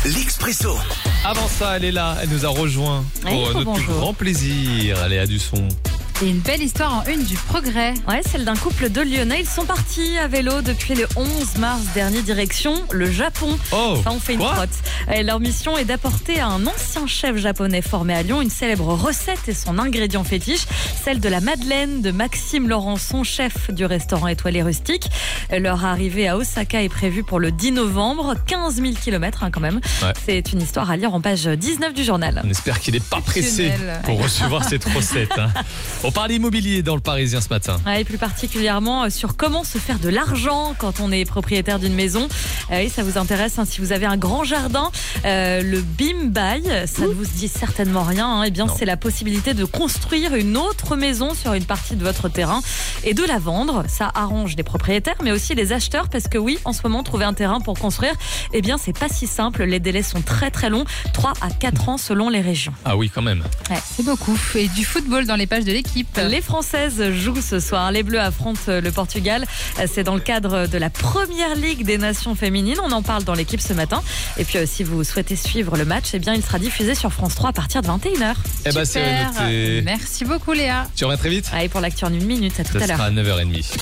l'Expresso. Avant ça, elle est là, elle nous a rejoint pour notre plus grand plaisir. Léa Dusson. Et une belle histoire en une du Progrès. Ouais, celle d'un couple de Lyonnais. Ils sont partis à vélo depuis le 11 mars dernier, direction le Japon. Oh, ça, on fait une trotte. Et leur mission est d'apporter à un ancien chef japonais formé à Lyon une célèbre recette et son ingrédient fétiche, celle de la madeleine de Maxime Laurençon, chef du restaurant étoilé Rustique. Leur arrivée à Osaka est prévue pour le 10 novembre, 15 000 km quand même. Ouais. C'est une histoire à lire en page 19 du journal. On espère qu'il n'est pas pressé pour recevoir cette recette. On parle immobilier dans le Parisien ce matin. Et plus particulièrement sur comment se faire de l'argent quand on est propriétaire d'une maison. Et ça vous intéresse si vous avez un grand jardin. Le BIM Buy, ça ne vous dit certainement rien. Eh bien, c'est la possibilité de construire une autre maison sur une partie de votre terrain et de la vendre. Ça arrange les propriétaires, mais aussi les acheteurs, parce que oui, en ce moment, trouver un terrain pour construire, eh bien, c'est pas si simple. Les délais sont très très longs, 3 à 4 ans selon les régions. Ah oui, quand même. Ouais, c'est beaucoup. Et du football dans les pages de l'équipe. Les Françaises jouent ce soir. Les Bleus affrontent le Portugal. C'est dans le cadre de la première Ligue des Nations féminines. On en parle dans l'équipe ce matin. Et puis, si vous souhaitez suivre le match, eh bien, il sera diffusé sur France 3 à partir de 21h. Eh ben, c'est noté. Merci beaucoup, Léa. Tu reviens très vite. Et pour l'actu en 1 minute, à tout à l'heure. Ça sera à 9h30.